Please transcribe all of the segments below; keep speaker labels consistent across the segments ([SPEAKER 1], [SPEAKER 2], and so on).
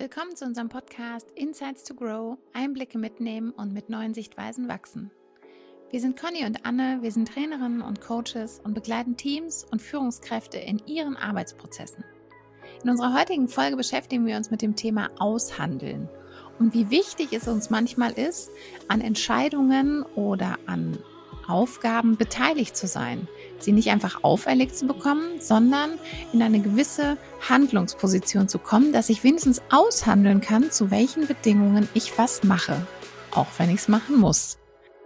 [SPEAKER 1] Willkommen zu unserem Podcast Insights to Grow, Einblicke mitnehmen und mit neuen Sichtweisen wachsen. Wir sind Conny und Anne, wir sind Trainerinnen und Coaches und begleiten Teams und Führungskräfte in ihren Arbeitsprozessen. In unserer heutigen Folge beschäftigen wir uns mit dem Thema Aushandeln und wie wichtig es uns manchmal ist, an Entscheidungen oder an Aufgaben beteiligt zu sein, sie nicht einfach auferlegt zu bekommen, sondern in eine gewisse Handlungsposition zu kommen, dass ich wenigstens aushandeln kann, zu welchen Bedingungen ich was mache, auch wenn ich es machen muss.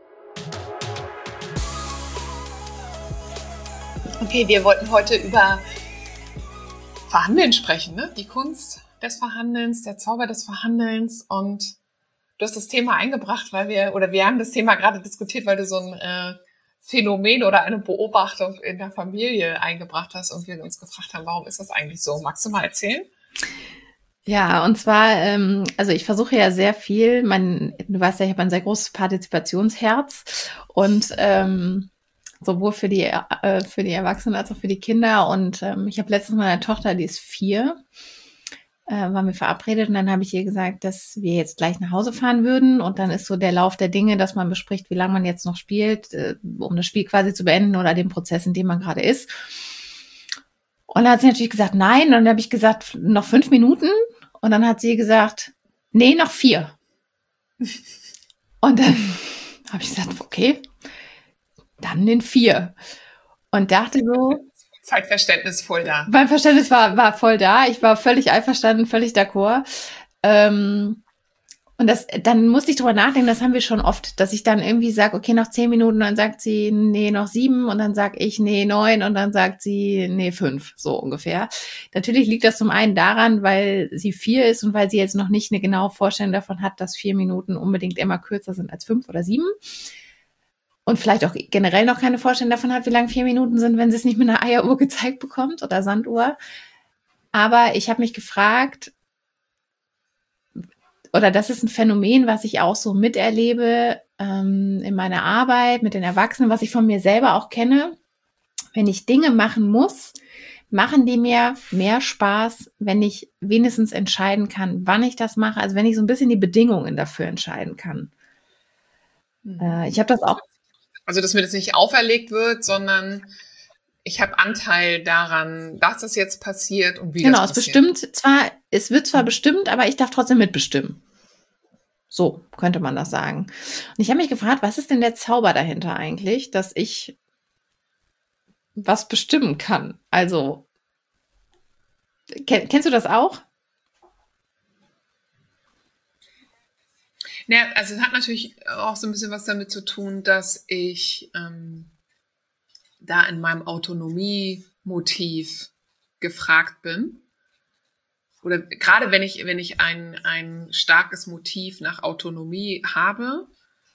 [SPEAKER 2] Okay, wir wollten heute über Verhandeln sprechen, ne? Die Kunst des Verhandelns, der Zauber des Verhandelns, und du hast das Thema eingebracht, weil wir haben das Thema gerade diskutiert, weil du so ein Phänomen oder eine Beobachtung in der Familie eingebracht hast und wir uns gefragt haben, warum ist das eigentlich so? Magst du mal erzählen?
[SPEAKER 1] Ja, und zwar, also ich versuche ja sehr viel, du weißt ja, ich habe ein sehr großes Partizipationsherz und sowohl für die Erwachsenen als auch für die Kinder, und ich habe letztens meine Tochter, die ist 4, waren wir verabredet, und dann habe ich ihr gesagt, dass wir jetzt gleich nach Hause fahren würden, und dann ist so der Lauf der Dinge, dass man bespricht, wie lange man jetzt noch spielt, um das Spiel quasi zu beenden oder den Prozess, in dem man gerade ist. Und dann hat sie natürlich gesagt, nein, und dann habe ich gesagt, noch 5 Minuten, und dann hat sie gesagt, nee, noch 4. Und dann habe ich gesagt, okay, dann in 4. Und dachte so,
[SPEAKER 2] Zeitverständnis voll da.
[SPEAKER 1] Mein Verständnis war voll da. Ich war völlig einverstanden, völlig d'accord. Und dann musste ich drüber nachdenken, das haben wir schon oft, dass ich dann irgendwie sage, okay, noch 10 Minuten, dann sagt sie, nee, noch 7, und dann sage ich, nee, 9, und dann sagt sie, nee, 5, so ungefähr. Natürlich liegt das zum einen daran, weil sie 4 ist und weil sie jetzt noch nicht eine genaue Vorstellung davon hat, dass 4 Minuten unbedingt immer kürzer sind als 5 oder 7. Und vielleicht auch generell noch keine Vorstellung davon hat, wie lang 4 Minuten sind, wenn sie es nicht mit einer Eieruhr gezeigt bekommt oder Sanduhr. Aber ich habe mich gefragt, oder das ist ein Phänomen, was ich auch so miterlebe in meiner Arbeit mit den Erwachsenen, was ich von mir selber auch kenne. Wenn ich Dinge machen muss, machen die mir mehr Spaß, wenn ich wenigstens entscheiden kann, wann ich das mache. Also wenn ich so ein bisschen die Bedingungen dafür entscheiden kann. Ich habe das auch.
[SPEAKER 2] Also, dass mir das nicht auferlegt wird, sondern ich habe Anteil daran, dass das jetzt passiert und wie das passiert.
[SPEAKER 1] Genau, es wird zwar bestimmt, aber ich darf trotzdem mitbestimmen. So könnte man das sagen. Und ich habe mich gefragt, was ist denn der Zauber dahinter eigentlich, dass ich was bestimmen kann? Also, kennst du das auch?
[SPEAKER 2] Ja, also es hat natürlich auch so ein bisschen was damit zu tun, dass ich da in meinem Autonomie-Motiv gefragt bin. Oder gerade wenn ich ein starkes Motiv nach Autonomie habe,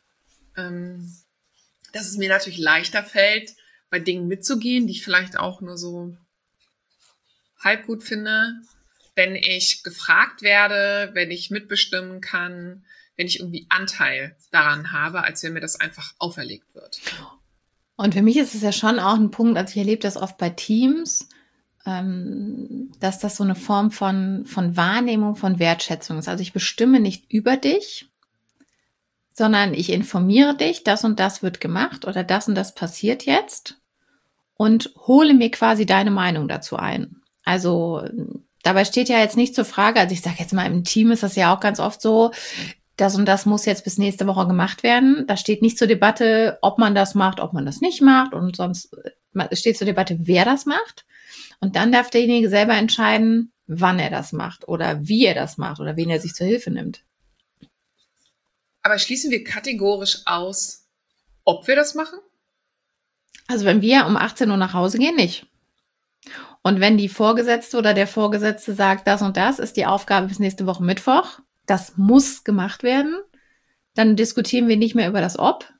[SPEAKER 2] dass es mir natürlich leichter fällt, bei Dingen mitzugehen, die ich vielleicht auch nur so halb gut finde, wenn ich gefragt werde, wenn ich mitbestimmen kann, wenn ich irgendwie Anteil daran habe, als wenn mir das einfach auferlegt wird.
[SPEAKER 1] Und für mich ist es ja schon auch ein Punkt, also ich erlebe das oft bei Teams, dass das so eine Form von Wahrnehmung, von Wertschätzung ist. Also ich bestimme nicht über dich, sondern ich informiere dich, das und das wird gemacht oder das und das passiert jetzt, und hole mir quasi deine Meinung dazu ein. Also dabei steht ja jetzt nicht zur Frage, also ich sage jetzt mal, im Team ist das ja auch ganz oft so, das und das muss jetzt bis nächste Woche gemacht werden. Da steht nicht zur Debatte, ob man das macht, ob man das nicht macht, und sonst steht zur Debatte, wer das macht. Und dann darf derjenige selber entscheiden, wann er das macht oder wie er das macht oder wen er sich zur Hilfe nimmt.
[SPEAKER 2] Aber schließen wir kategorisch aus, ob wir das machen?
[SPEAKER 1] Also wenn wir um 18 Uhr nach Hause gehen, nicht. Und wenn die Vorgesetzte oder der Vorgesetzte sagt, das und das ist die Aufgabe bis nächste Woche Mittwoch, das muss gemacht werden, dann diskutieren wir nicht mehr über das Ob.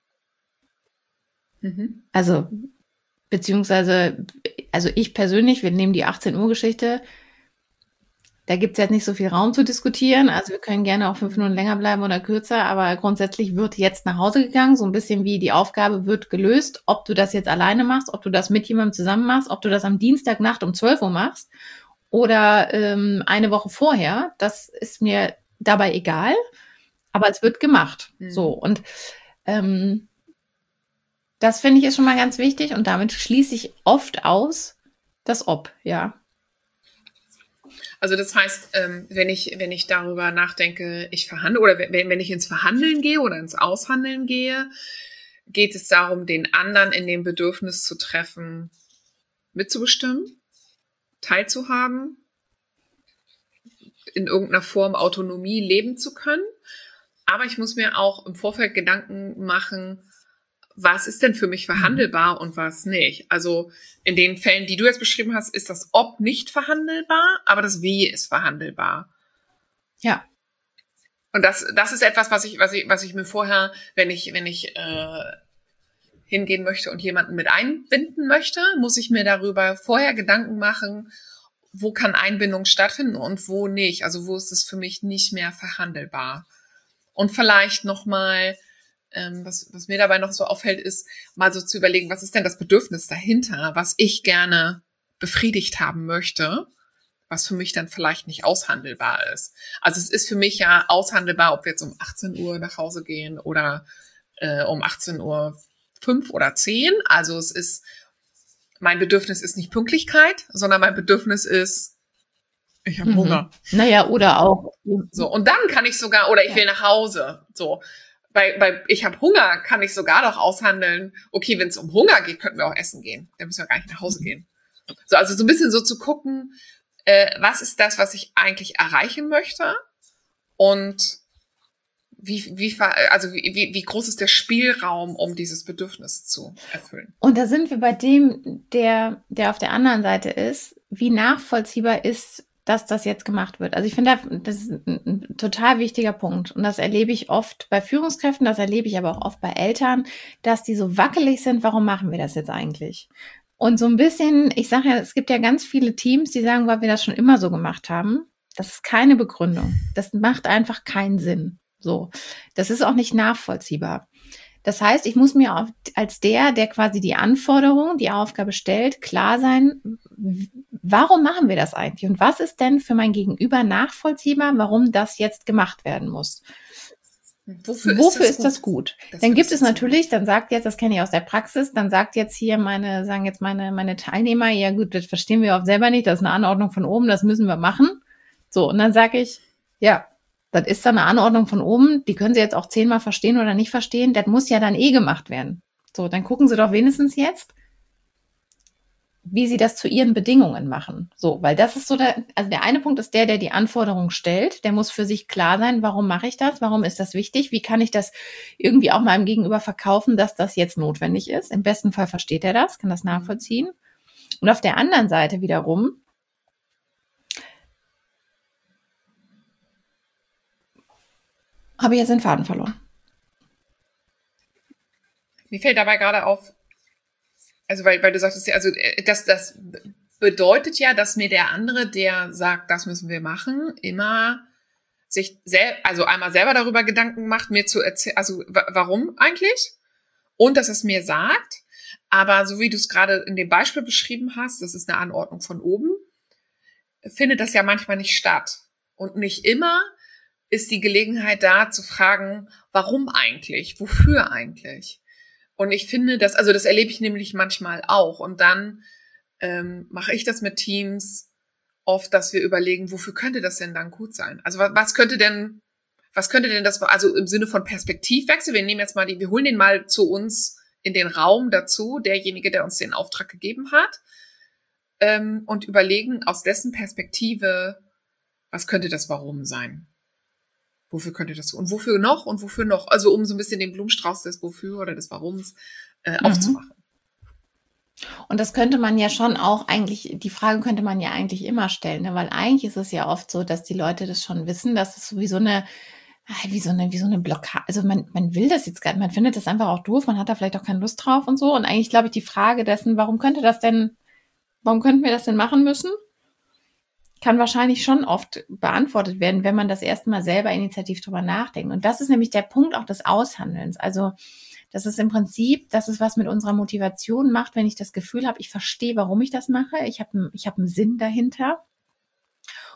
[SPEAKER 1] Also, beziehungsweise, also ich persönlich, wir nehmen die 18 Uhr Geschichte, da gibt es jetzt nicht so viel Raum zu diskutieren, also wir können gerne auch 5 Minuten länger bleiben oder kürzer, aber grundsätzlich wird jetzt nach Hause gegangen, so ein bisschen wie die Aufgabe wird gelöst, ob du das jetzt alleine machst, ob du das mit jemandem zusammen machst, ob du das am Dienstagnacht um 12 Uhr machst oder eine Woche vorher, das ist mir dabei egal, aber es wird gemacht. So, und das finde ich ist schon mal ganz wichtig und damit schließe ich oft aus das Ob, ja.
[SPEAKER 2] Also das heißt, wenn ich darüber nachdenke, ich verhandle oder wenn ich ins Verhandeln gehe oder ins Aushandeln gehe, geht es darum, den anderen in dem Bedürfnis zu treffen, mitzubestimmen, teilzuhaben, in irgendeiner Form Autonomie leben zu können. Aber ich muss mir auch im Vorfeld Gedanken machen, was ist denn für mich verhandelbar und was nicht? Also in den Fällen, die du jetzt beschrieben hast, ist das Ob nicht verhandelbar, aber das Wie ist verhandelbar.
[SPEAKER 1] Ja.
[SPEAKER 2] Und das ist etwas, was ich mir vorher, wenn ich hingehen möchte und jemanden mit einbinden möchte, muss ich mir darüber vorher Gedanken machen, wo kann Einbindung stattfinden und wo nicht. Also wo ist es für mich nicht mehr verhandelbar. Und vielleicht nochmal, was mir dabei noch so auffällt, ist mal so zu überlegen, was ist denn das Bedürfnis dahinter, was ich gerne befriedigt haben möchte, was für mich dann vielleicht nicht aushandelbar ist. Also es ist für mich ja aushandelbar, ob wir jetzt um 18 Uhr nach Hause gehen oder um 18 Uhr 5 oder 10. Also mein Bedürfnis ist nicht Pünktlichkeit, sondern mein Bedürfnis ist, ich habe Hunger.
[SPEAKER 1] Naja, oder auch.
[SPEAKER 2] So, und dann kann ich sogar, oder ich will nach Hause. So, bei ich habe Hunger kann ich sogar noch aushandeln, okay, wenn es um Hunger geht, könnten wir auch essen gehen. Dann müssen wir gar nicht nach Hause gehen. So, also so ein bisschen so zu gucken, was ist das, was ich eigentlich erreichen möchte und wie groß ist der Spielraum, um dieses Bedürfnis zu erfüllen?
[SPEAKER 1] Und da sind wir bei dem, der auf der anderen Seite ist, wie nachvollziehbar ist, dass das jetzt gemacht wird. Also ich finde, das ist ein total wichtiger Punkt. Und das erlebe ich oft bei Führungskräften, das erlebe ich aber auch oft bei Eltern, dass die so wackelig sind, warum machen wir das jetzt eigentlich? Und so ein bisschen, ich sage ja, es gibt ja ganz viele Teams, die sagen, weil wir das schon immer so gemacht haben. Das ist keine Begründung. Das macht einfach keinen Sinn. So, das ist auch nicht nachvollziehbar. Das heißt, ich muss mir als der quasi die Anforderung, die Aufgabe stellt, klar sein, warum machen wir das eigentlich? Und was ist denn für mein Gegenüber nachvollziehbar, warum das jetzt gemacht werden muss? Wofür ist das gut? Dann gibt es natürlich, dann sagt jetzt, das kenne ich aus der Praxis, dann sagt jetzt hier meine Teilnehmer, ja gut, das verstehen wir auch selber nicht, das ist eine Anordnung von oben, das müssen wir machen. So, und dann sage ich, ja, das ist dann eine Anordnung von oben, die können Sie jetzt auch 10-mal verstehen oder nicht verstehen, das muss ja dann gemacht werden. So, dann gucken Sie doch wenigstens jetzt, wie Sie das zu Ihren Bedingungen machen. So, weil das ist so der eine Punkt ist der die Anforderung stellt, der muss für sich klar sein, warum mache ich das, warum ist das wichtig, wie kann ich das irgendwie auch meinem Gegenüber verkaufen, dass das jetzt notwendig ist. Im besten Fall versteht er das, kann das nachvollziehen. Und auf der anderen Seite wiederum, habe ich jetzt den Faden verloren.
[SPEAKER 2] Mir fällt dabei gerade auf, also weil du sagtest, also das bedeutet ja, dass mir der andere, der sagt, das müssen wir machen, immer sich einmal selber darüber Gedanken macht, mir zu erzählen, also warum eigentlich? Und dass es mir sagt, aber so wie du es gerade in dem Beispiel beschrieben hast, das ist eine Anordnung von oben, findet das ja manchmal nicht statt. Und nicht immer ist die Gelegenheit da zu fragen, warum eigentlich? Wofür eigentlich? Und ich finde, das erlebe ich nämlich manchmal auch. Und dann mache ich das mit Teams oft, dass wir überlegen, wofür könnte das denn dann gut sein? Also was könnte denn das, also im Sinne von Perspektivwechsel, wir holen den mal zu uns in den Raum dazu, derjenige, der uns den Auftrag gegeben hat, und überlegen aus dessen Perspektive, was könnte das Warum sein? Wofür könnte das und wofür noch und wofür noch? Also um so ein bisschen den Blumenstrauß des Wofür oder des Warums aufzumachen.
[SPEAKER 1] Und das könnte man ja schon auch die Frage könnte man ja eigentlich immer stellen, ne? Weil eigentlich ist es ja oft so, dass die Leute das schon wissen, dass es so wie so eine Blockade, also man will das jetzt gar nicht, man findet das einfach auch doof, man hat da vielleicht auch keine Lust drauf und so. Und eigentlich glaube ich, die Frage dessen, warum könnten wir das denn machen müssen? Kann wahrscheinlich schon oft beantwortet werden, wenn man das erste Mal selber initiativ drüber nachdenkt. Und das ist nämlich der Punkt auch des Aushandelns. Also das ist im Prinzip, das ist was mit unserer Motivation macht, wenn ich das Gefühl habe, ich verstehe, warum ich das mache. Ich habe einen Sinn dahinter.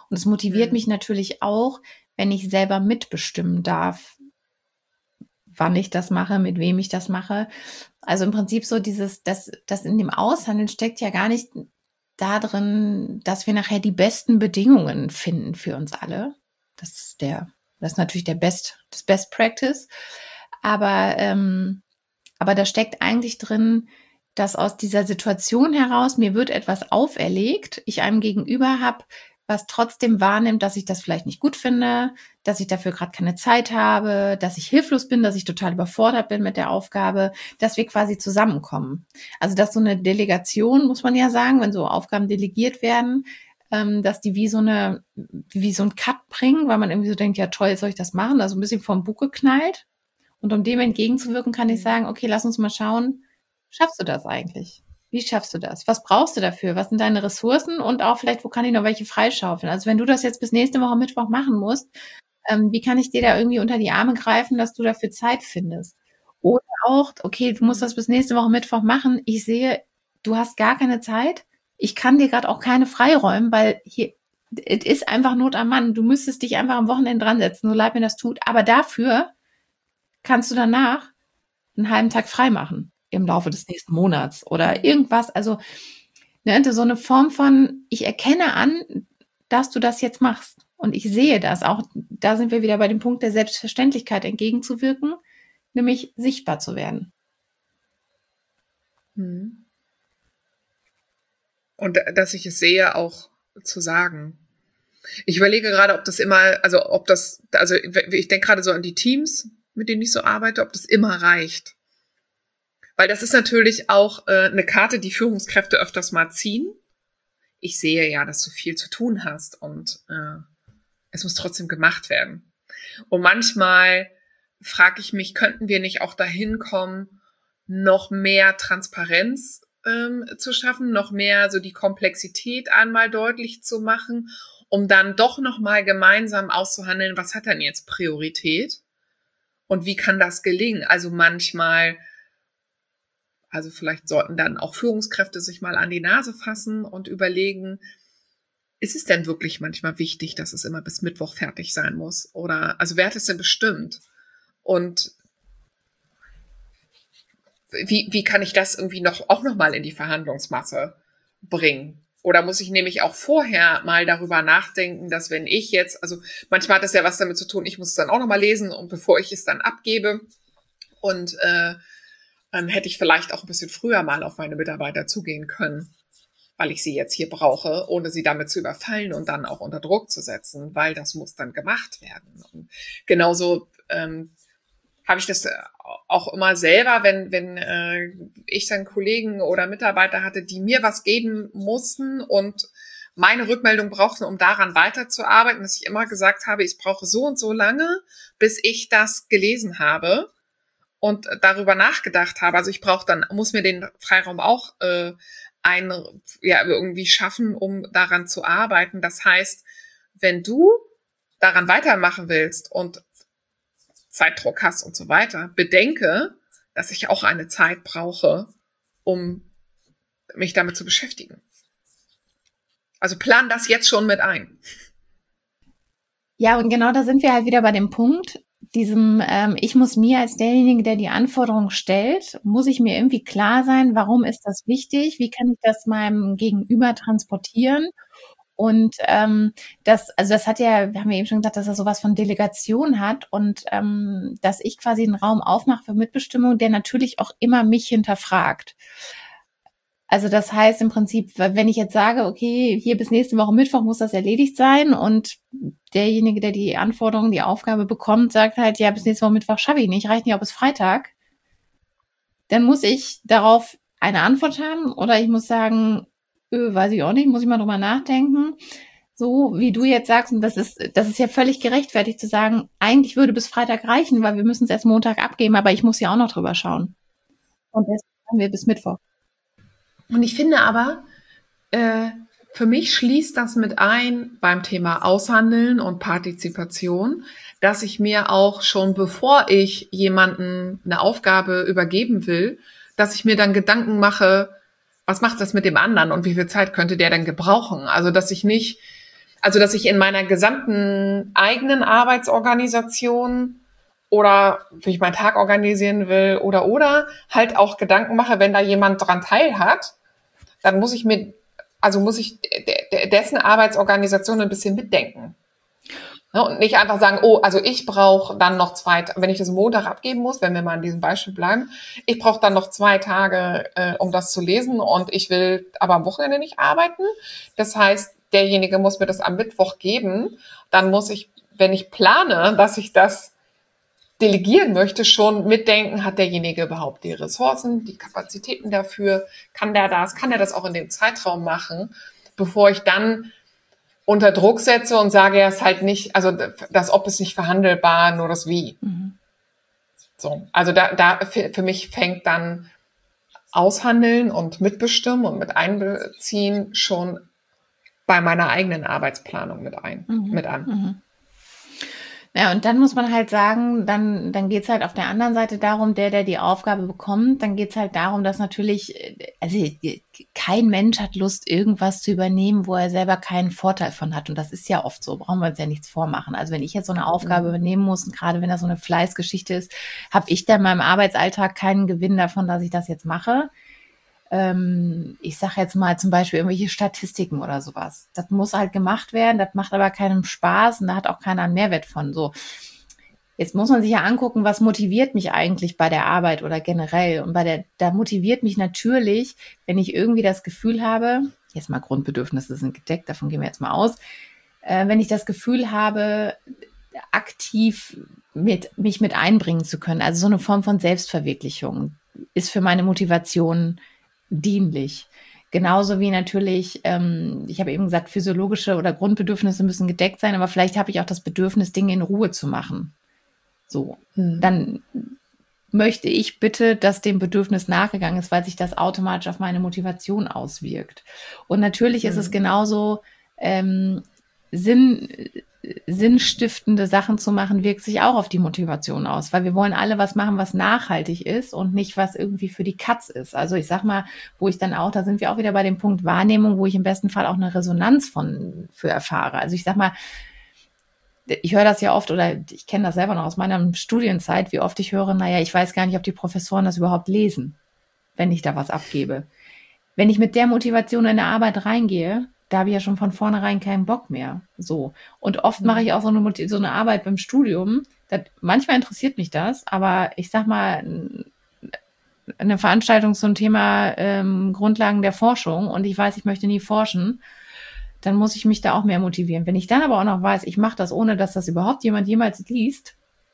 [SPEAKER 1] Und es motiviert mich natürlich auch, wenn ich selber mitbestimmen darf, wann ich das mache, mit wem ich das mache. Also im Prinzip so das in dem Aushandeln steckt ja gar nicht da drin, dass wir nachher die besten Bedingungen finden für uns alle. Das ist natürlich das Best Practice. Aber da steckt eigentlich drin, dass aus dieser Situation heraus mir wird etwas auferlegt, ich einem Gegenüber habe, was trotzdem wahrnimmt, dass ich das vielleicht nicht gut finde, dass ich dafür gerade keine Zeit habe, dass ich hilflos bin, dass ich total überfordert bin mit der Aufgabe, dass wir quasi zusammenkommen. Also dass so eine Delegation, muss man ja sagen, wenn so Aufgaben delegiert werden, dass die wie so ein Cut bringen, weil man irgendwie so denkt, ja toll, jetzt soll ich das machen, also ein bisschen vom Bug geknallt. Und um dem entgegenzuwirken, kann ich sagen, okay, lass uns mal schauen, schaffst du das eigentlich? Wie schaffst du das? Was brauchst du dafür? Was sind deine Ressourcen? Und auch vielleicht, wo kann ich noch welche freischaufeln? Also wenn du das jetzt bis nächste Woche Mittwoch machen musst, wie kann ich dir da irgendwie unter die Arme greifen, dass du dafür Zeit findest? Oder auch, okay, du musst das bis nächste Woche Mittwoch machen. Ich sehe, du hast gar keine Zeit. Ich kann dir gerade auch keine freiräumen, weil hier, es ist einfach Not am Mann. Du müsstest dich einfach am Wochenende dran setzen, so leid mir das tut. Aber dafür kannst du danach einen halben Tag frei machen im Laufe des nächsten Monats oder irgendwas. Also so eine Form von, ich erkenne an, dass du das jetzt machst. Und ich sehe das. Auch da sind wir wieder bei dem Punkt der Selbstverständlichkeit entgegenzuwirken, nämlich sichtbar zu werden.
[SPEAKER 2] Und dass ich es sehe, auch zu sagen. Ich überlege gerade, ob das immer, ich denke gerade so an die Teams, mit denen ich so arbeite, ob das immer reicht. Weil das ist natürlich auch eine Karte, die Führungskräfte öfters mal ziehen. Ich sehe ja, dass du viel zu tun hast und es muss trotzdem gemacht werden. Und manchmal frage ich mich, könnten wir nicht auch dahin kommen, noch mehr Transparenz zu schaffen, noch mehr so die Komplexität einmal deutlich zu machen, um dann doch noch mal gemeinsam auszuhandeln, was hat denn jetzt Priorität und wie kann das gelingen? Also vielleicht sollten dann auch Führungskräfte sich mal an die Nase fassen und überlegen, ist es denn wirklich manchmal wichtig, dass es immer bis Mittwoch fertig sein muss? Oder, also wer hat es denn bestimmt? Und wie kann ich das irgendwie auch noch mal in die Verhandlungsmasse bringen? Oder muss ich nämlich auch vorher mal darüber nachdenken, dass wenn ich jetzt, also manchmal hat das ja was damit zu tun, ich muss es dann auch noch mal lesen und bevor ich es dann abgebe und hätte ich vielleicht auch ein bisschen früher mal auf meine Mitarbeiter zugehen können, weil ich sie jetzt hier brauche, ohne sie damit zu überfallen und dann auch unter Druck zu setzen, weil das muss dann gemacht werden. Und genauso habe ich das auch immer selber, wenn ich dann Kollegen oder Mitarbeiter hatte, die mir was geben mussten und meine Rückmeldung brauchten, um daran weiterzuarbeiten, dass ich immer gesagt habe, ich brauche so und so lange, bis ich das gelesen habe und darüber nachgedacht habe. Also muss mir den Freiraum auch irgendwie schaffen, um daran zu arbeiten. Das heißt, wenn du daran weitermachen willst und Zeitdruck hast und so weiter, bedenke, dass ich auch eine Zeit brauche, um mich damit zu beschäftigen. Also plan das jetzt schon mit ein.
[SPEAKER 1] Ja, und genau da sind wir halt wieder bei dem Punkt, ich muss mir als derjenige, der die Anforderung stellt, muss ich mir irgendwie klar sein, warum ist das wichtig, wie kann ich das meinem Gegenüber transportieren? Und das hat ja, wir haben ja eben schon gesagt, dass er sowas von Delegation hat und dass ich quasi einen Raum aufmache für Mitbestimmung, der natürlich auch immer mich hinterfragt. Also das heißt im Prinzip, wenn ich jetzt sage, okay, hier bis nächste Woche Mittwoch muss das erledigt sein und derjenige, der die Anforderung, die Aufgabe bekommt, sagt halt, ja, bis nächste Woche Mittwoch schaffe ich nicht, reicht nicht auch bis Freitag, dann muss ich darauf eine Antwort haben oder ich muss sagen, weiß ich auch nicht, muss ich mal drüber nachdenken. So wie du jetzt sagst, und das ist ja völlig gerechtfertigt zu sagen, eigentlich würde bis Freitag reichen, weil wir müssen es erst Montag abgeben, aber ich muss ja auch noch drüber schauen. Und deswegen haben wir bis Mittwoch.
[SPEAKER 2] Und ich finde aber, für mich schließt das mit ein beim Thema Aushandeln und Partizipation, dass ich mir auch schon, bevor ich jemanden eine Aufgabe übergeben will, dass ich mir dann Gedanken mache, was macht das mit dem anderen und wie viel Zeit könnte der denn gebrauchen? Also, dass ich nicht, Also, dass ich in meiner gesamten eigenen Arbeitsorganisation oder wie ich meinen Tag organisieren will oder halt auch Gedanken mache, wenn da jemand dran teil hat, dann muss ich dessen Arbeitsorganisation ein bisschen mitdenken. Ne, und nicht einfach sagen, oh, also ich brauche dann noch wenn ich das Montag abgeben muss, wenn wir mal in diesem Beispiel bleiben, ich brauche dann noch 2 Tage, um das zu lesen und ich will aber am Wochenende nicht arbeiten. Das heißt, derjenige muss mir das am Mittwoch geben. Dann muss ich, wenn ich plane, dass ich das delegieren möchte, schon mitdenken, hat derjenige überhaupt die Ressourcen, die Kapazitäten dafür, kann der das auch in dem Zeitraum machen, bevor ich dann unter Druck setze und sage, er ist halt nicht, also das Ob ist nicht verhandelbar, nur das Wie. So, also da für mich fängt dann Aushandeln und Mitbestimmen und mit einbeziehen schon bei meiner eigenen Arbeitsplanung mit an.
[SPEAKER 1] Ja, und dann muss man halt sagen, dann geht's halt auf der anderen Seite darum, der die Aufgabe bekommt, dann geht's halt darum, dass natürlich, also kein Mensch hat Lust, irgendwas zu übernehmen, wo er selber keinen Vorteil von hat. Und das ist ja oft so, brauchen wir uns ja nichts vormachen. Also wenn ich jetzt so eine Aufgabe übernehmen muss, und gerade wenn das so eine Fleißgeschichte ist, habe ich da in meinem Arbeitsalltag keinen Gewinn davon, dass ich das jetzt mache. Ich sage jetzt mal zum Beispiel irgendwelche Statistiken oder sowas. Das muss halt gemacht werden, das macht aber keinem Spaß und da hat auch keiner einen Mehrwert von. So, jetzt muss man sich ja angucken, was motiviert mich eigentlich bei der Arbeit oder generell. Und da motiviert mich natürlich, wenn ich irgendwie das Gefühl habe, jetzt mal Grundbedürfnisse sind gedeckt, davon gehen wir jetzt mal aus, wenn ich das Gefühl habe, aktiv mich mit einbringen zu können. Also so eine Form von Selbstverwirklichung ist für meine Motivation dienlich. Genauso wie natürlich, ich habe eben gesagt, physiologische oder Grundbedürfnisse müssen gedeckt sein, aber vielleicht habe ich auch das Bedürfnis, Dinge in Ruhe zu machen. So, dann möchte ich bitte, dass dem Bedürfnis nachgegangen ist, weil sich das automatisch auf meine Motivation auswirkt. Und natürlich ist es genauso, sinnstiftende Sachen zu machen, wirkt sich auch auf die Motivation aus, weil wir wollen alle was machen, was nachhaltig ist und nicht, was irgendwie für die Katz ist. Also ich sag mal, da sind wir auch wieder bei dem Punkt Wahrnehmung, wo ich im besten Fall auch eine Resonanz für erfahre. Also ich sag mal, ich höre das ja oft oder ich kenne das selber noch aus meiner Studienzeit, wie oft ich höre, naja, ich weiß gar nicht, ob die Professoren das überhaupt lesen, wenn ich da was abgebe. Wenn ich mit der Motivation in eine Arbeit reingehe, da habe ich ja schon von vornherein keinen Bock mehr. So. Und oft mache ich auch so eine Arbeit beim Studium. Manchmal interessiert mich das, aber ich sag mal, eine Veranstaltung zum Thema Grundlagen der Forschung und ich weiß, ich möchte nie forschen, dann muss ich mich da auch mehr motivieren. Wenn ich dann aber auch noch weiß, ich mache das, ohne dass das überhaupt jemand jemals liest.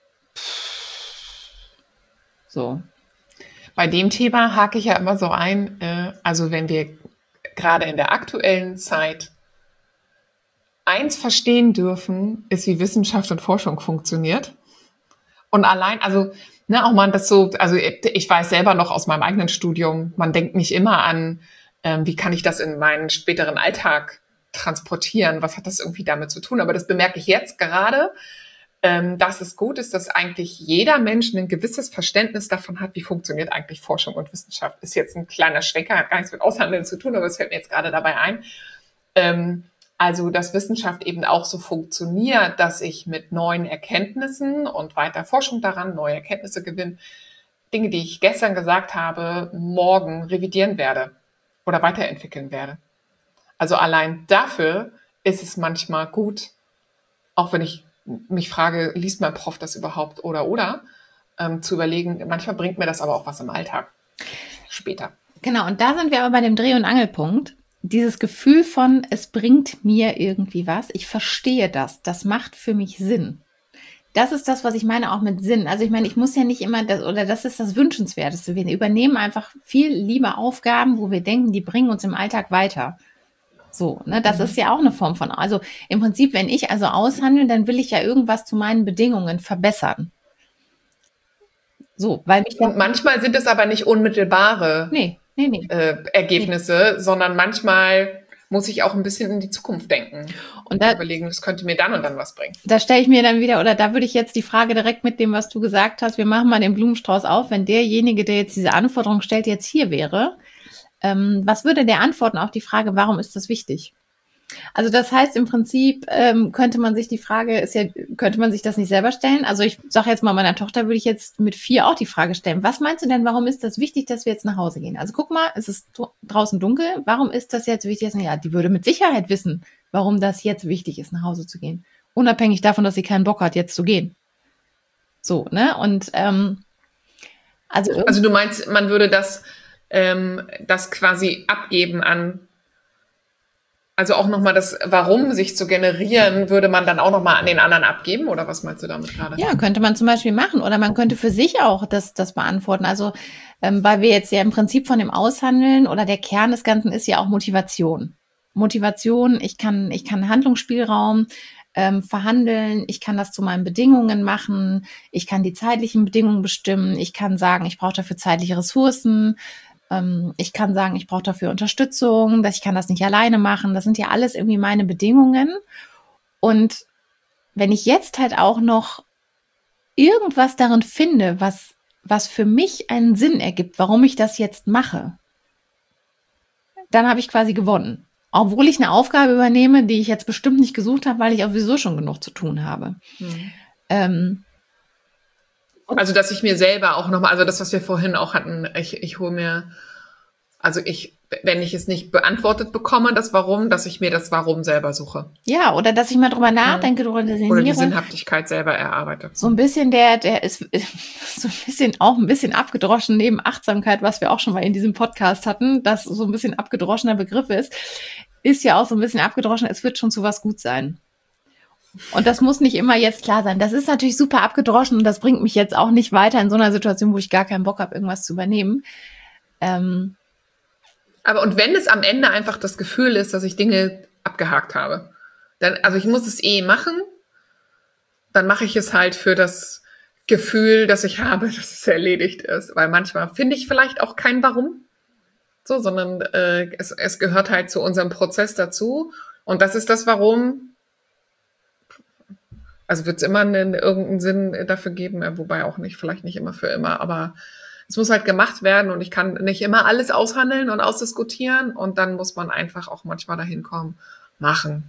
[SPEAKER 1] So.
[SPEAKER 2] Bei dem Thema hake ich ja immer so ein, also wenn wir gerade in der aktuellen Zeit eins verstehen dürfen, ist, wie Wissenschaft und Forschung funktioniert. Und allein, also, auch man das so, also ich weiß selber noch aus meinem eigenen Studium, man denkt nicht immer an, wie kann ich das in meinen späteren Alltag transportieren, was hat das irgendwie damit zu tun? Aber das bemerke ich jetzt gerade, dass es gut ist, dass eigentlich jeder Mensch ein gewisses Verständnis davon hat, wie funktioniert eigentlich Forschung und Wissenschaft. Ist jetzt ein kleiner Schwenker, hat gar nichts mit Aushandeln zu tun, aber es fällt mir jetzt gerade dabei ein. Also, dass Wissenschaft eben auch so funktioniert, dass ich mit neuen Erkenntnissen und weiter Forschung daran neue Erkenntnisse gewinne, Dinge, die ich gestern gesagt habe, morgen revidieren werde oder weiterentwickeln werde. Also allein dafür ist es manchmal gut, auch wenn ich mich frage, liest mein Prof das überhaupt oder, zu überlegen, manchmal bringt mir das aber auch was im Alltag später.
[SPEAKER 1] Genau, und da sind wir aber bei dem Dreh- und Angelpunkt. Dieses Gefühl von, es bringt mir irgendwie was, ich verstehe das macht für mich Sinn. Das ist das, was ich meine, auch mit Sinn. Also ich meine, ich muss ja nicht immer, das ist das Wünschenswerteste. Wir übernehmen einfach viel lieber Aufgaben, wo wir denken, die bringen uns im Alltag weiter. So, ne, das ist ja auch eine Form von, also im Prinzip, wenn ich also aushandle, dann will ich ja irgendwas zu meinen Bedingungen verbessern. So, weil mich
[SPEAKER 2] und manchmal sind es aber nicht unmittelbare Ergebnisse, sondern manchmal muss ich auch ein bisschen in die Zukunft denken und überlegen, das könnte mir dann und dann was bringen.
[SPEAKER 1] Da stelle ich mir dann wieder, oder da würde ich jetzt die Frage direkt mit dem, was du gesagt hast, wir machen mal den Blumenstrauß auf, wenn derjenige, der jetzt diese Anforderung stellt, jetzt hier wäre, was würde der antworten auf die Frage, warum ist das wichtig? Also das heißt im Prinzip könnte man sich könnte man sich das nicht selber stellen? Also ich sage jetzt mal, meiner Tochter würde ich jetzt mit 4 auch die Frage stellen. Was meinst du denn, warum ist das wichtig, dass wir jetzt nach Hause gehen? Also guck mal, es ist draußen dunkel. Warum ist das jetzt wichtig? Ja, die würde mit Sicherheit wissen, warum das jetzt wichtig ist, nach Hause zu gehen. Unabhängig davon, dass sie keinen Bock hat, jetzt zu gehen. So, ne? Und
[SPEAKER 2] also du meinst, man würde das quasi abgeben an, also auch nochmal das Warum sich zu generieren, würde man dann auch nochmal an den anderen abgeben? Oder was meinst du damit gerade?
[SPEAKER 1] Ja, könnte man zum Beispiel machen. Oder man könnte für sich auch das beantworten. Also, weil wir jetzt ja im Prinzip von dem Aushandeln oder der Kern des Ganzen ist ja auch Motivation. Motivation, ich kann Handlungsspielraum verhandeln, ich kann das zu meinen Bedingungen machen, ich kann die zeitlichen Bedingungen bestimmen, ich kann sagen, ich brauche dafür zeitliche Ressourcen, ich kann sagen, ich brauche dafür Unterstützung, dass ich kann das nicht alleine machen. Das sind ja alles irgendwie meine Bedingungen. Und wenn ich jetzt halt auch noch irgendwas darin finde, was für mich einen Sinn ergibt, warum ich das jetzt mache, dann habe ich quasi gewonnen. Obwohl ich eine Aufgabe übernehme, die ich jetzt bestimmt nicht gesucht habe, weil ich auch sowieso schon genug zu tun habe.
[SPEAKER 2] Also, dass ich mir selber auch nochmal, also das, was wir vorhin auch hatten, ich hole mir, wenn ich es nicht beantwortet bekomme, das Warum, dass ich mir das Warum selber suche.
[SPEAKER 1] Ja, oder dass ich mal drüber nachdenke, drüber
[SPEAKER 2] definiere. Oder die Sinnhaftigkeit selber erarbeite.
[SPEAKER 1] So ein bisschen der ist so ein bisschen auch ein bisschen abgedroschen neben Achtsamkeit, was wir auch schon mal in diesem Podcast hatten, dass so ein bisschen abgedroschener Begriff ist ja auch so ein bisschen abgedroschen, es wird schon zu was gut sein. Und das muss nicht immer jetzt klar sein. Das ist natürlich super abgedroschen und das bringt mich jetzt auch nicht weiter in so einer Situation, wo ich gar keinen Bock habe, irgendwas zu übernehmen.
[SPEAKER 2] Aber und wenn es am Ende einfach das Gefühl ist, dass ich Dinge abgehakt habe, dann, also ich muss es machen, dann mache ich es halt für das Gefühl, das ich habe, dass es erledigt ist. Weil manchmal finde ich vielleicht auch kein Warum, so, sondern es gehört halt zu unserem Prozess dazu. Und das ist das Warum. Also wird es immer irgendeinen Sinn dafür geben, wobei auch nicht, vielleicht nicht immer für immer, aber es muss halt gemacht werden und ich kann nicht immer alles aushandeln und ausdiskutieren und dann muss man einfach auch manchmal dahin kommen, machen,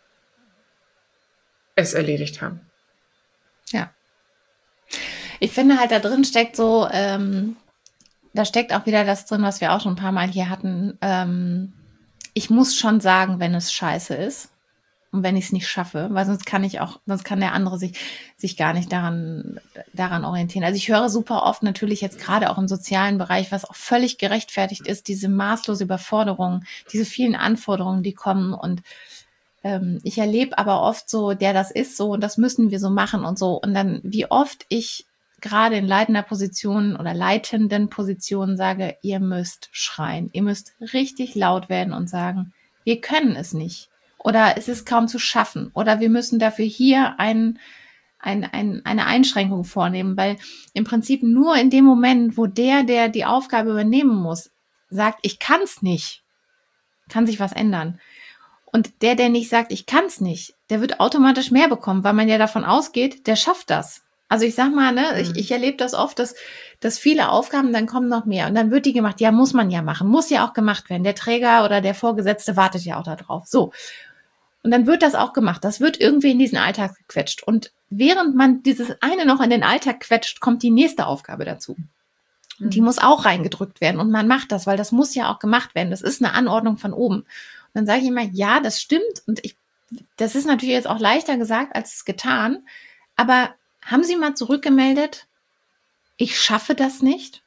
[SPEAKER 2] es erledigt haben.
[SPEAKER 1] Ja. Ich finde halt, da drin steckt so, da steckt auch wieder das drin, was wir auch schon ein paar Mal hier hatten. Ich muss schon sagen, wenn es scheiße ist. Und wenn ich es nicht schaffe, weil sonst kann der andere sich gar nicht daran orientieren. Also ich höre super oft natürlich jetzt gerade auch im sozialen Bereich, was auch völlig gerechtfertigt ist, diese maßlose Überforderung, diese vielen Anforderungen, die kommen. Und ich erlebe aber oft so, das ist so und das müssen wir so machen und so. Und dann, wie oft ich gerade in leitender Position oder leitenden Positionen sage, ihr müsst schreien, ihr müsst richtig laut werden und sagen, wir können es nicht. Oder es ist kaum zu schaffen. Oder wir müssen dafür hier eine Einschränkung vornehmen. Weil im Prinzip nur in dem Moment, wo der die Aufgabe übernehmen muss, sagt, ich kann es nicht, kann sich was ändern. Und der nicht sagt, ich kann es nicht, der wird automatisch mehr bekommen, weil man ja davon ausgeht, der schafft das. Also ich sag mal, ne, ich erlebe das oft, dass viele Aufgaben, dann kommen noch mehr. Und dann wird die gemacht. Ja, muss man ja machen. Muss ja auch gemacht werden. Der Träger oder der Vorgesetzte wartet ja auch da drauf. So. Und dann wird das auch gemacht. Das wird irgendwie in diesen Alltag gequetscht. Und während man dieses eine noch in den Alltag quetscht, kommt die nächste Aufgabe dazu. Und die muss auch reingedrückt werden. Und man macht das, weil das muss ja auch gemacht werden. Das ist eine Anordnung von oben. Und dann sage ich immer, ja, das stimmt. Und das ist natürlich jetzt auch leichter gesagt als getan. Aber haben Sie mal zurückgemeldet, ich schaffe das nicht?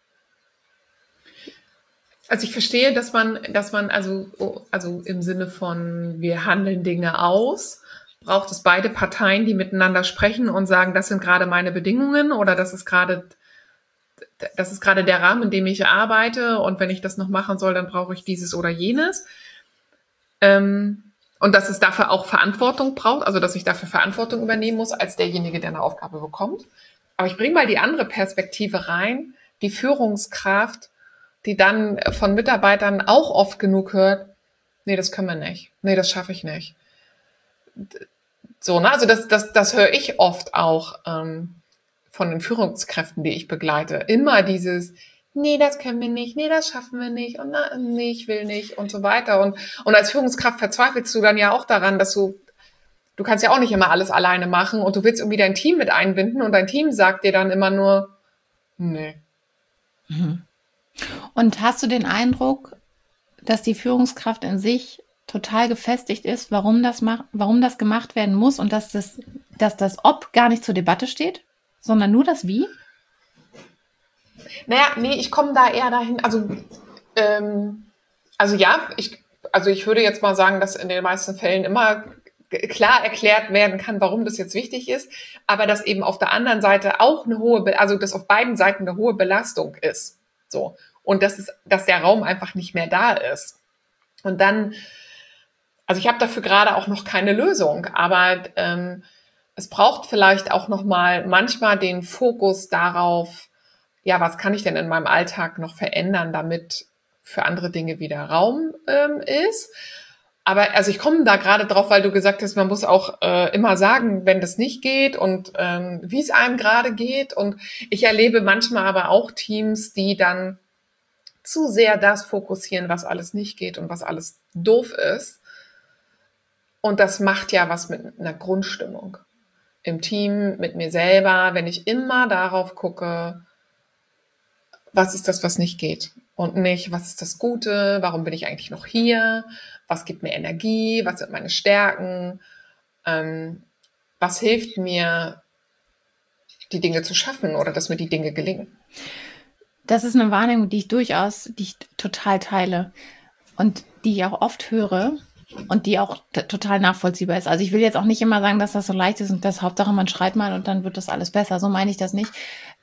[SPEAKER 2] Also ich verstehe, dass man also im Sinne von wir handeln Dinge aus, braucht es beide Parteien, die miteinander sprechen und sagen, das sind gerade meine Bedingungen oder das ist gerade der Rahmen, in dem ich arbeite und wenn ich das noch machen soll, dann brauche ich dieses oder jenes. Und dass es dafür auch Verantwortung braucht, also dass ich dafür Verantwortung übernehmen muss als derjenige, der eine Aufgabe bekommt. Aber ich bringe mal die andere Perspektive rein, die Führungskraft, die dann von Mitarbeitern auch oft genug hört, nee, das können wir nicht, nee, das schaffe ich nicht. So, ne? Also das höre ich oft auch von den Führungskräften, die ich begleite. Immer dieses, nee, das können wir nicht, nee, das schaffen wir nicht und na, nee, ich will nicht und so weiter. Und als Führungskraft verzweifelst du dann ja auch daran, dass du kannst ja auch nicht immer alles alleine machen und du willst irgendwie dein Team mit einbinden und dein Team sagt dir dann immer nur, nee.
[SPEAKER 1] Und hast du den Eindruck, dass die Führungskraft in sich total gefestigt ist, warum das gemacht werden muss und dass das Ob gar nicht zur Debatte steht, sondern nur das Wie?
[SPEAKER 2] Naja, nee, ich komme da eher dahin, ja, ich würde jetzt mal sagen, dass in den meisten Fällen immer klar erklärt werden kann, warum das jetzt wichtig ist, aber dass eben auf der anderen Seite auch dass auf beiden Seiten eine hohe Belastung ist. So. Und dass der Raum einfach nicht mehr da ist. Und dann, also ich habe dafür gerade auch noch keine Lösung, aber es braucht vielleicht auch noch mal manchmal den Fokus darauf, ja, was kann ich denn in meinem Alltag noch verändern, damit für andere Dinge wieder Raum ist. Aber also ich komme da gerade drauf, weil du gesagt hast, man muss auch immer sagen, wenn das nicht geht und wie es einem gerade geht. Und ich erlebe manchmal aber auch Teams, die dann zu sehr das fokussieren, was alles nicht geht und was alles doof ist. Und das macht ja was mit einer Grundstimmung im Team, mit mir selber, wenn ich immer darauf gucke, was ist das, was nicht geht und nicht, was ist das Gute, warum bin ich eigentlich noch hier, was gibt mir Energie, was sind meine Stärken, was hilft mir, die Dinge zu schaffen oder dass mir die Dinge gelingen.
[SPEAKER 1] Das ist eine Wahrnehmung, die ich total teile und die ich auch oft höre und die auch total nachvollziehbar ist. Also ich will jetzt auch nicht immer sagen, dass das so leicht ist und das Hauptsache man schreit mal und dann wird das alles besser. So meine ich das nicht.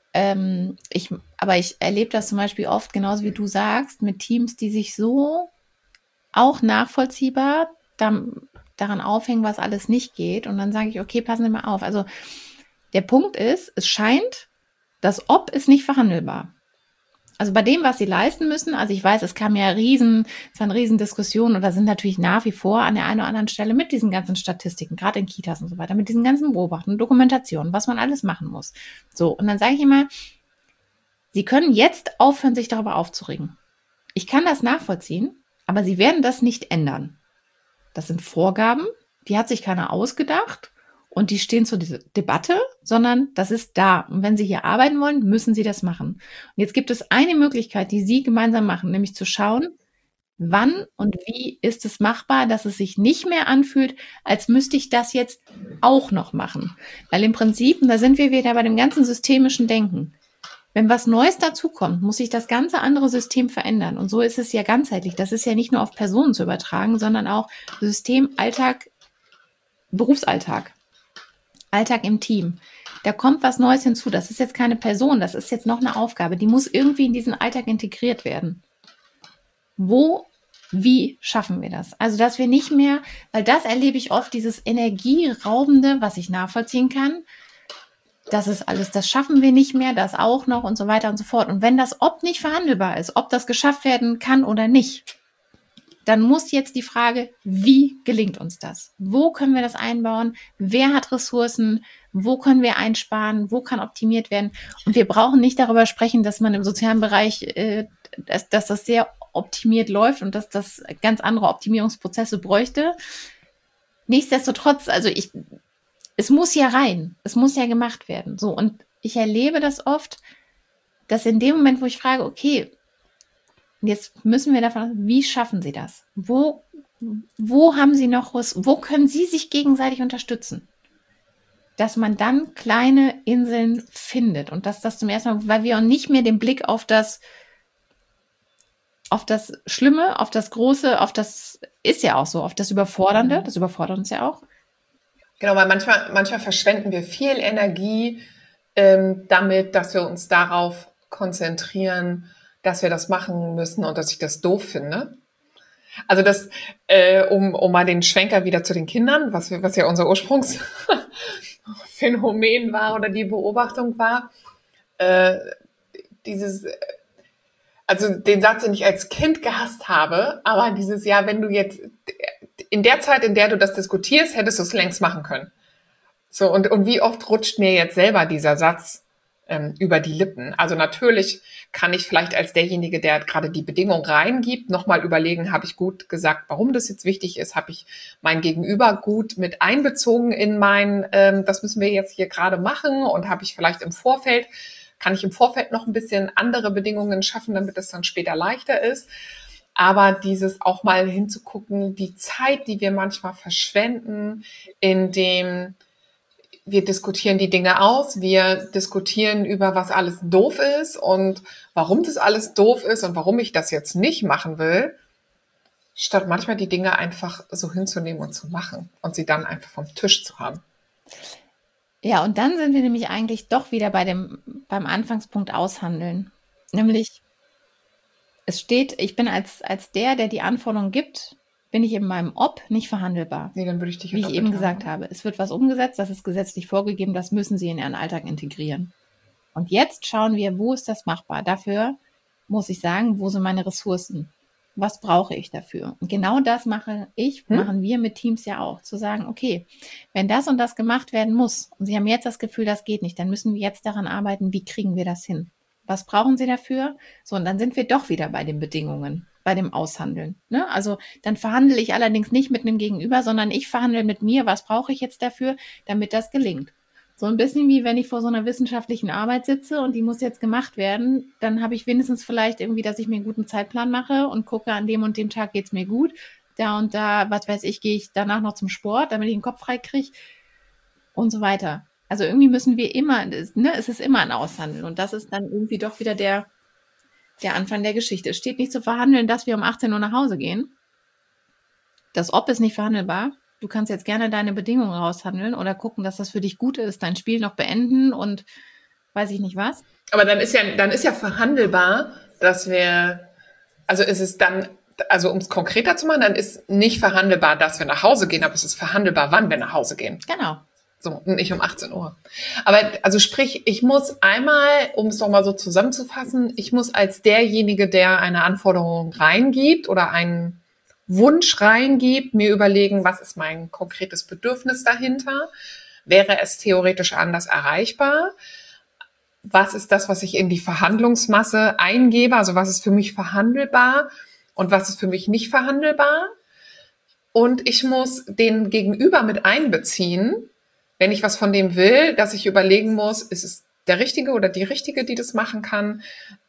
[SPEAKER 1] Aber ich erlebe das zum Beispiel oft, genauso wie du sagst, mit Teams, die sich so auch nachvollziehbar daran aufhängen, was alles nicht geht. Und dann sage ich, okay, passen Sie mal auf. Also der Punkt ist, es scheint, das Ob ist nicht verhandelbar. Also bei dem, was sie leisten müssen, also ich weiß, es waren Riesendiskussionen und da sind natürlich nach wie vor an der einen oder anderen Stelle mit diesen ganzen Statistiken, gerade in Kitas und so weiter, mit diesen ganzen Beobachtungen, Dokumentationen, was man alles machen muss. So, und dann sage ich immer, Sie können jetzt aufhören, sich darüber aufzuregen. Ich kann das nachvollziehen, aber Sie werden das nicht ändern. Das sind Vorgaben, die hat sich keiner ausgedacht und die stehen zur Debatte, sondern das ist da. Und wenn Sie hier arbeiten wollen, müssen Sie das machen. Und jetzt gibt es eine Möglichkeit, die Sie gemeinsam machen, nämlich zu schauen, wann und wie ist es machbar, dass es sich nicht mehr anfühlt, als müsste ich das jetzt auch noch machen. Weil im Prinzip, und da sind wir wieder bei dem ganzen systemischen Denken, wenn was Neues dazukommt, muss sich das ganze andere System verändern. Und so ist es ja ganzheitlich. Das ist ja nicht nur auf Personen zu übertragen, sondern auch System, Alltag, Berufsalltag. Alltag im Team. Da kommt was Neues hinzu. Das ist jetzt keine Person, das ist jetzt noch eine Aufgabe. Die muss irgendwie in diesen Alltag integriert werden. Wie schaffen wir das? Also, dass wir nicht mehr, weil das erlebe ich oft, dieses Energieraubende, was ich nachvollziehen kann. Das ist alles, das schaffen wir nicht mehr, das auch noch und so weiter und so fort. Und wenn das Ob nicht verhandelbar ist, ob das geschafft werden kann oder nicht, dann muss jetzt die Frage, wie gelingt uns das? Wo können wir das einbauen? Wer hat Ressourcen? Wo können wir einsparen? Wo kann optimiert werden? Und wir brauchen nicht darüber sprechen, dass man im sozialen Bereich, dass das sehr optimiert läuft und dass das ganz andere Optimierungsprozesse bräuchte. Nichtsdestotrotz, also es muss ja rein. Es muss ja gemacht werden. So, und ich erlebe das oft, dass in dem Moment, wo ich frage, okay, jetzt müssen wir davon, wie schaffen Sie das? Wo haben Sie noch was? Wo können Sie sich gegenseitig unterstützen? Dass man dann kleine Inseln findet und dass das zum ersten Mal, weil wir auch nicht mehr den Blick auf das Schlimme, auf das Große, auf das ist ja auch so, auf das Überfordernde, das überfordert uns ja auch.
[SPEAKER 2] Genau, weil manchmal verschwenden wir viel Energie damit, dass wir uns darauf konzentrieren, dass wir das machen müssen und dass ich das doof finde. Also das, um mal den Schwenker wieder zu den Kindern, was ja unser Ursprungsphänomen war oder die Beobachtung war, also den Satz, den ich als Kind gehasst habe, aber dieses Jahr, wenn du jetzt in der Zeit, in der du das diskutierst, hättest du es längst machen können. So, und wie oft rutscht mir jetzt selber dieser Satz über die Lippen. Also natürlich kann ich vielleicht als derjenige, der gerade die Bedingung reingibt, nochmal überlegen, habe ich gut gesagt, warum das jetzt wichtig ist, habe ich mein Gegenüber gut mit einbezogen in das müssen wir jetzt hier gerade machen, und habe ich vielleicht kann ich im Vorfeld noch ein bisschen andere Bedingungen schaffen, damit es dann später leichter ist. Aber dieses auch mal hinzugucken, die Zeit, die wir manchmal verschwenden, indem wir diskutieren die Dinge aus, wir diskutieren über, was alles doof ist und warum das alles doof ist und warum ich das jetzt nicht machen will, statt manchmal die Dinge einfach so hinzunehmen und zu machen und sie dann einfach vom Tisch zu haben.
[SPEAKER 1] Ja, und dann sind wir nämlich eigentlich doch wieder beim Anfangspunkt aushandeln. Nämlich, es steht, ich bin als der die Anforderungen gibt, bin ich in meinem Ob nicht verhandelbar.
[SPEAKER 2] Nee, dann würde ich dich
[SPEAKER 1] Wie ich eben gesagt habe. Es wird was umgesetzt, das ist gesetzlich vorgegeben, das müssen Sie in Ihren Alltag integrieren. Und jetzt schauen wir, wo ist das machbar? Dafür muss ich sagen, wo sind meine Ressourcen? Was brauche ich dafür? Und genau das machen wir mit Teams ja auch. Zu sagen, okay, wenn das und das gemacht werden muss und Sie haben jetzt das Gefühl, das geht nicht, dann müssen wir jetzt daran arbeiten, wie kriegen wir das hin? Was brauchen Sie dafür? So, und dann sind wir doch wieder bei den Bedingungen, bei dem Aushandeln. Ne? Also dann verhandle ich allerdings nicht mit einem Gegenüber, sondern ich verhandle mit mir, was brauche ich jetzt dafür, damit das gelingt. So ein bisschen wie wenn ich vor so einer wissenschaftlichen Arbeit sitze und die muss jetzt gemacht werden, dann habe ich wenigstens vielleicht irgendwie, dass ich mir einen guten Zeitplan mache und gucke, an dem und dem Tag geht's mir gut. Da und da, was weiß ich, gehe ich danach noch zum Sport, damit ich den Kopf frei kriege und so weiter. Also irgendwie müssen wir immer, ne, es ist immer ein Aushandeln und das ist dann irgendwie doch wieder der Anfang der Geschichte. Es steht nicht zu verhandeln, dass wir um 18 Uhr nach Hause gehen. Das Ob ist nicht verhandelbar. Du kannst jetzt gerne deine Bedingungen raushandeln oder gucken, dass das für dich gut ist, dein Spiel noch beenden und weiß ich nicht was.
[SPEAKER 2] Aber dann ist ja verhandelbar, dass wir, also ist es dann, also um es konkreter zu machen, dann ist nicht verhandelbar, dass wir nach Hause gehen, aber es ist verhandelbar, wann wir nach Hause gehen.
[SPEAKER 1] Genau.
[SPEAKER 2] So, nicht um 18 Uhr. Aber also sprich, ich muss einmal, um es doch mal so zusammenzufassen, ich muss als derjenige, der eine Anforderung reingibt oder einen Wunsch reingibt, mir überlegen, was ist mein konkretes Bedürfnis dahinter? Wäre es theoretisch anders erreichbar? Was ist das, was ich in die Verhandlungsmasse eingebe? Also was ist für mich verhandelbar und was ist für mich nicht verhandelbar? Und ich muss den Gegenüber mit einbeziehen, wenn ich was von dem will, dass ich überlegen muss, ist es der Richtige oder die Richtige, die das machen kann?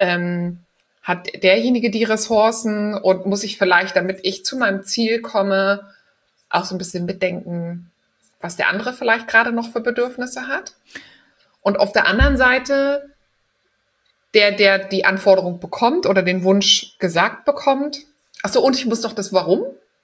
[SPEAKER 2] Hat derjenige die Ressourcen und muss ich vielleicht, damit ich zu meinem Ziel komme, auch so ein bisschen mitdenken, was der andere vielleicht gerade noch für Bedürfnisse hat? Und auf der anderen Seite, der die Anforderung bekommt oder den Wunsch gesagt bekommt, achso, und ich muss noch das Warum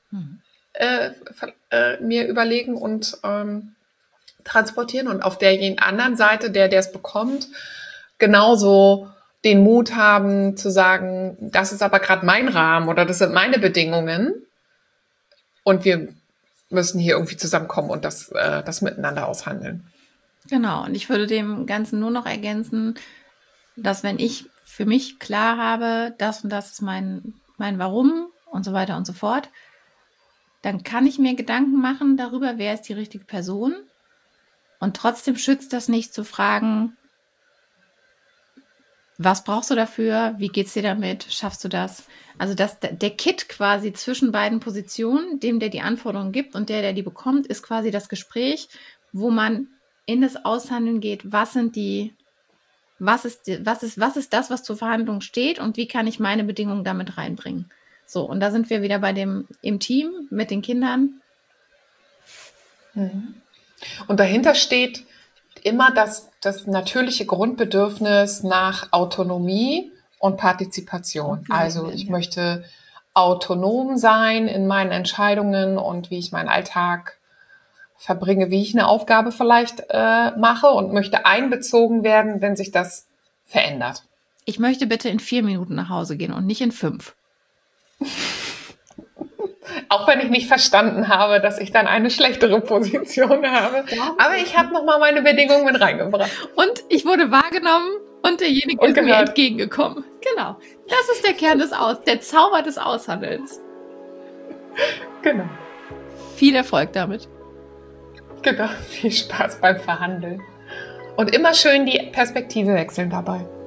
[SPEAKER 2] mir überlegen und transportieren, und auf der anderen Seite, der es bekommt, genauso den Mut haben zu sagen, das ist aber gerade mein Rahmen oder das sind meine Bedingungen und wir müssen hier irgendwie zusammenkommen und das miteinander aushandeln.
[SPEAKER 1] Genau, und ich würde dem Ganzen nur noch ergänzen, dass wenn ich für mich klar habe, das und das ist mein Warum und so weiter und so fort, dann kann ich mir Gedanken machen darüber, wer ist die richtige Person. Und trotzdem schützt das nicht zu fragen, was brauchst du dafür? Wie geht's dir damit? Schaffst du das? Also der Kit quasi zwischen beiden Positionen, dem, der die Anforderungen gibt und der die bekommt, ist quasi das Gespräch, wo man in das Aushandeln geht, was ist das, was zur Verhandlung steht und wie kann ich meine Bedingungen damit reinbringen? So, und da sind wir wieder im Team mit den Kindern.
[SPEAKER 2] Und dahinter steht immer das natürliche Grundbedürfnis nach Autonomie und Partizipation. Also ich möchte autonom sein in meinen Entscheidungen und wie ich meinen Alltag verbringe, wie ich eine Aufgabe vielleicht mache, und möchte einbezogen werden, wenn sich das verändert.
[SPEAKER 1] Ich möchte bitte in 4 Minuten nach Hause gehen und nicht in 5.
[SPEAKER 2] Auch wenn ich nicht verstanden habe, dass ich dann eine schlechtere Position habe. Ja. Aber ich habe nochmal meine Bedingungen mit reingebracht.
[SPEAKER 1] Und ich wurde wahrgenommen und derjenige ist mir entgegengekommen. Genau. Das ist der Kern der Zauber des Aushandelns.
[SPEAKER 2] Genau.
[SPEAKER 1] Viel Erfolg damit.
[SPEAKER 2] Genau. Viel Spaß beim Verhandeln. Und immer schön die Perspektive wechseln dabei.